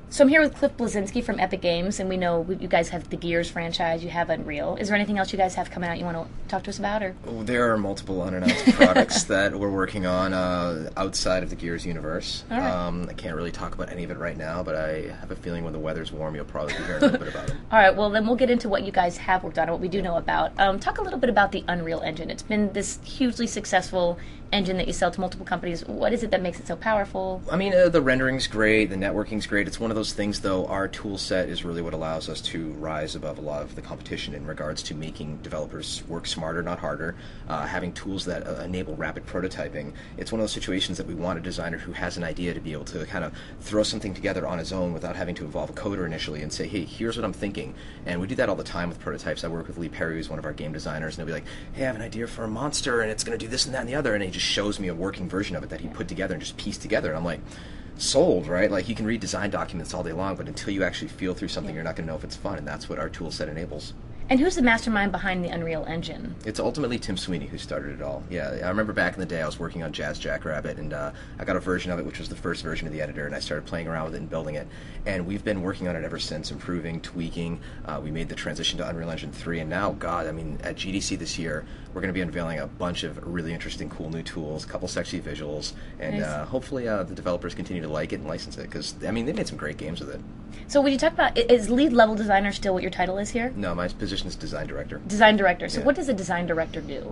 So I'm here with Cliff Blazinski from Epic Games, and we know you guys have the Gears franchise, you have Unreal. Is there anything else you guys have coming out you want to talk to us about? Or There are multiple unannounced products that we're working on outside of the Gears universe. All right. I can't really talk about any of it right now, but I have a feeling when the weather's warm, you'll probably be hearing a little bit about it. All right, well, then we'll get into what you guys have worked on and what we do know about. Talk a little bit about the Unreal Engine. It's been this hugely successful engine that you sell to multiple companies. What is it that makes it so powerful? I mean, the rendering's great, the networking's great. It's one of those things, though, our tool set is really what allows us to rise above a lot of the competition in regards to making developers work smarter, not harder, having tools that enable rapid prototyping. It's one of those situations that we want a designer who has an idea to be able to kind of throw something together on his own without having to involve a coder initially and say, hey, here's what I'm thinking. And we do that all the time with prototypes. I work with Lee Perry, who's one of our game designers, and he'll be like, hey, I have an idea for a monster, and it's going to do this and that and the other, and he just shows me a working version of it that he put together and just pieced together. And I'm like, sold, right? Like, you can read design documents all day long, but until you actually feel through something, you're not going to know if it's fun, and that's what our tool set enables. And who's the mastermind behind the Unreal Engine? It's ultimately Tim Sweeney who started it all. Yeah, I remember back in the day I was working on Jazz Jackrabbit, and I got a version of it, which was the first version of the editor, and I started playing around with it and building it. And we've been working on it ever since, improving, tweaking. We made the transition to Unreal Engine 3, and now, God, I mean, at GDC this year, we're going to be unveiling a bunch of really interesting, cool new tools, a couple sexy visuals, and Nice. hopefully the developers continue to like it and license it, because, I mean, they made some great games with it. So when you talk about, is lead level designer still what your title is here? No, my position is design director. Design director. So Yeah. what does a design director do?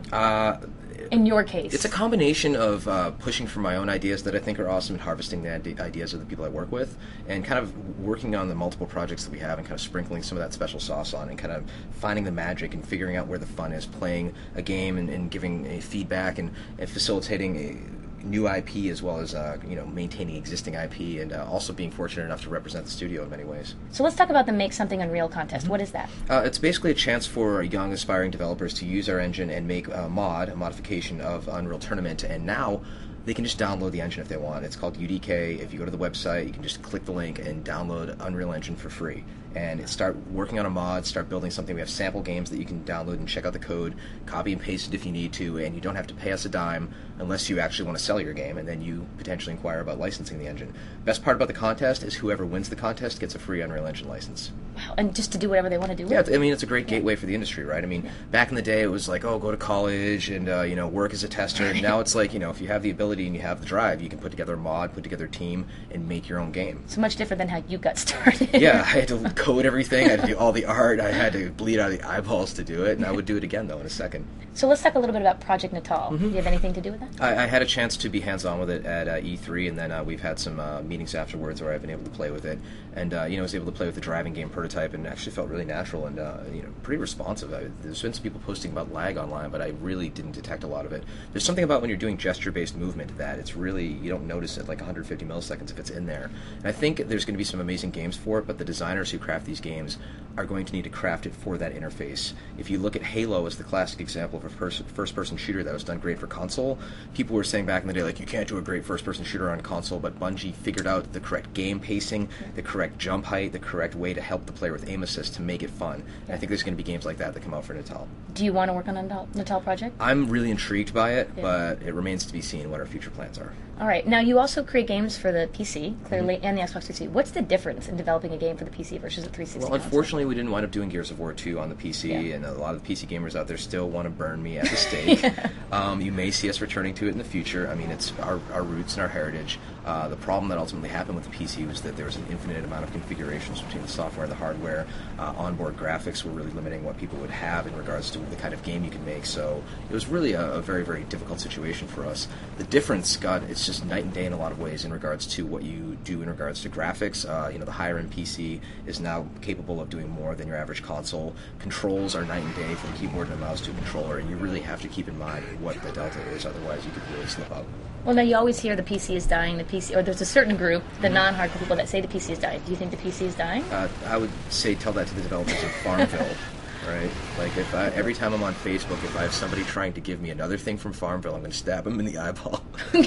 Uh, In your case? It's a combination of pushing for my own ideas that I think are awesome and harvesting the ideas of the people I work with, and kind of working on the multiple projects that we have and kind of sprinkling some of that special sauce on and kind of finding the magic and figuring out where the fun is, playing a game and giving a feedback and facilitating a new IP as well as maintaining existing IP, and also being fortunate enough to represent the studio in many ways. So let's talk about the Make Something Unreal contest. What is that? It's basically a chance for young aspiring developers to use our engine and make a modification of Unreal Tournament, and now they can just download the engine if they want. It's called UDK. If you go to the website, you can just click the link and download Unreal Engine for free. And start working on a mod, start building something. We have sample games that you can download and check out the code, copy and paste it if you need to, and you don't have to pay us a dime unless you actually want to sell your game, and then you potentially inquire about licensing the engine. Best part about the contest is whoever wins the contest gets a free Unreal Engine license. Wow. And just to do whatever they want to do with Yeah, it? I mean, it's a great gateway for the industry, right? I mean, back in the day, it was like, oh, go to college and, work as a tester. And now it's like, if you have the ability and you have the drive, you can put together a mod, put together a team, and make your own game. So much different than how you got started. Yeah, I had to code everything. I had to do all the art. I had to bleed out of the eyeballs to do it, and I would do it again, though, in a second. So let's talk a little bit about Project Natal. Do you have anything to do with that? I had a chance to be hands-on with it at E3, and then we've had some meetings afterwards where I've been able to play with it, and was able to play with the driving game prototype, and actually felt really natural and pretty responsive. There's been some people posting about lag online, but I really didn't detect a lot of it. There's something about when you're doing gesture-based movement that it's really, you don't notice it like 150 milliseconds if it's in there. And I think there's going to be some amazing games for it, but the designers who craft these games are going to need to craft it for that interface. If you look at Halo as the classic example of a first-person shooter that was done great for console, people were saying back in the day, like, you can't do a great first-person shooter on console, but Bungie figured out the correct game pacing, the correct jump height, the correct way to help the player with aim assist to make it fun. And I think there's going to be games like that come out for Natal. Do you want to work on a Natal project? I'm really intrigued by it, Yeah. but it remains to be seen what our future plans are. All right. Now, you also create games for the PC, clearly, and the Xbox 360. What's the difference in developing a game for the PC versus a 360 Well, console? unfortunately, we didn't wind up doing Gears of War 2 on the PC, Yeah. and a lot of the PC gamers out there still want to burn me at the stake. You may see us returning to it in the future. I mean, it's our roots and our heritage. The problem that ultimately happened with the PC was that there was an infinite amount of configurations between the software and the hardware. Onboard graphics were really limiting what people would have in regards to the kind of game you could make, so it was really a very, very difficult situation for us. The difference, God, it's just night and day in a lot of ways in regards to what you do in regards to graphics. The higher-end PC is now capable of doing more than your average console. Controls are night and day from keyboard and mouse to a controller, and you really have to keep in mind what the delta is, otherwise you could really slip up. Well, now you always hear the PC is dying, or there's a certain group, the non-hardcore people, that say the PC is dying. Do you think the PC is dying? I would say tell that to the developers of Farmville, right? Like, every time I'm on Facebook, if I have somebody trying to give me another thing from Farmville, I'm going to stab them in the eyeball.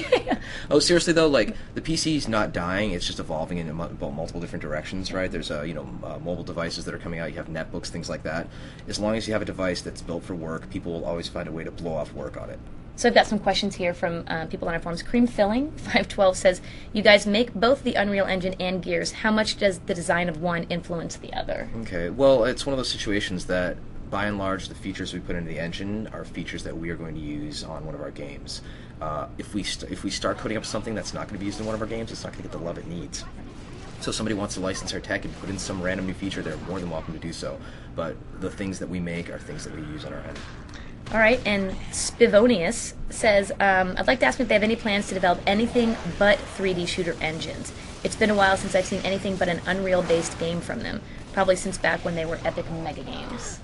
Oh, seriously though, like, the PC's not dying; it's just evolving in multiple different directions, right? There's mobile devices that are coming out. You have netbooks, things like that. As long as you have a device that's built for work, people will always find a way to blow off work on it. So I've got some questions here from people on our forums. Cream Filling 512 says, "You guys make both the Unreal Engine and Gears. How much does the design of one influence the other?" Okay, well, it's one of those situations that, by and large, the features we put into the engine are features that we are going to use on one of our games. If we start coding up something that's not going to be used in one of our games, it's not going to get the love it needs. So if somebody wants to license our tech and put in some random new feature, they're more than welcome to do so. But the things that we make are things that we use on our end. All right, and Spivonius says, "I'd like to ask if they have any plans to develop anything but 3D shooter engines. It's been a while since I've seen anything but an Unreal-based game from them, probably since back when they were Epic Mega Games."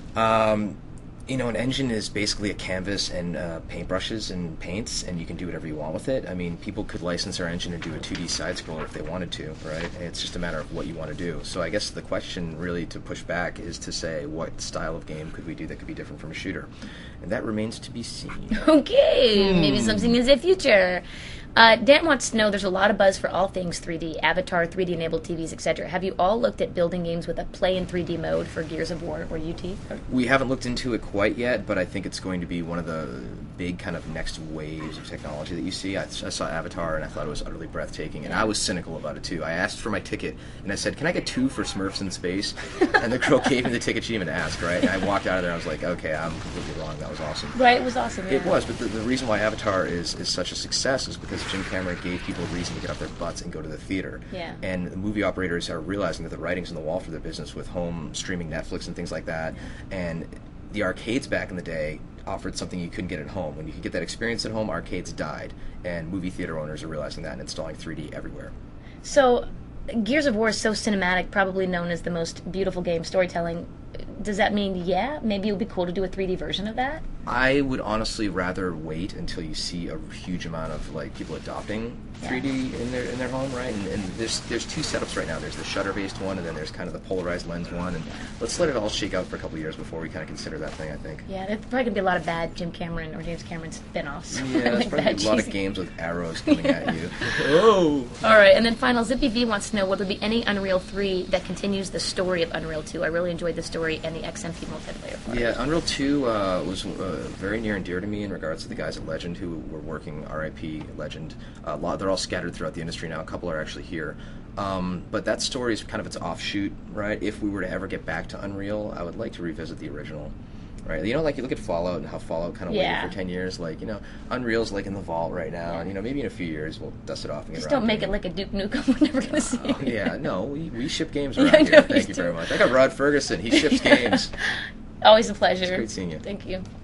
An engine is basically a canvas and paintbrushes and paints, and you can do whatever you want with it. I mean, people could license our engine and do a 2D side-scroller if they wanted to, right? It's just a matter of what you want to do. So I guess the question really to push back is to say, what style of game could we do that could be different from a shooter? And that remains to be seen. Okay, maybe something in the future. Dan wants to know, there's a lot of buzz for all things 3D, Avatar, 3D-enabled TVs, etc. Have you all looked at building games with a play in 3D mode for Gears of War or UT? We haven't looked into it quite yet, but I think it's going to be one of the big kind of next waves of technology that you see. I saw Avatar, and I thought it was utterly breathtaking, and I was cynical about it, too. I asked for my ticket, and I said, "Can I get 2 for Smurfs in Space?" And the girl gave me the ticket. She didn't even ask, right? And I walked out of there, and I was like, okay, I'm completely wrong. That was awesome. Right, it was awesome, yeah. It was, but the reason why Avatar is such a success is because Jim Cameron gave people a reason to get off their butts and go to the theater. Yeah. And the movie operators are realizing that the writing's on the wall for their business with home streaming Netflix and things like that. And the arcades back in the day offered something you couldn't get at home. When you could get that experience at home, arcades died. And movie theater owners are realizing that and installing 3D everywhere. So, Gears of War is so cinematic, probably known as the most beautiful game storytelling. Does that mean, maybe it would be cool to do a 3D version of that? I would honestly rather wait until you see a huge amount of people adopting 3D in their home, right? And there's 2 setups right now. There's the shutter-based one, and then there's kind of the polarized lens one. And let's let it all shake out for a couple of years before we kind of consider that thing, I think. Yeah, there's probably gonna be a lot of bad Jim Cameron or James Cameron spin-offs. Yeah, there's probably a lot of games with arrows coming at you. Oh. All right, and then final, Zippy V wants to know, will there be any Unreal 3 that continues the story of Unreal 2? I really enjoyed the story and the XMP multiplayer part. Yeah, Unreal 2 was very near and dear to me in regards to the guys at Legend who were working, RIP Legend. They're all scattered throughout the industry now. A couple are actually here. But that story is kind of its offshoot, right? If we were to ever get back to Unreal, I would like to revisit the original. Right, you look at Fallout and how Fallout kind of waited for 10 years. Unreal's in the vault right now, and maybe in a few years we'll dust it off and get Just around. don't make it like a Duke Nukem. We're never gonna see it. Yeah, no, we ship games around here. Thank you very much. I got Rod Ferguson. He ships games. Always a pleasure. It's great seeing you. Thank you.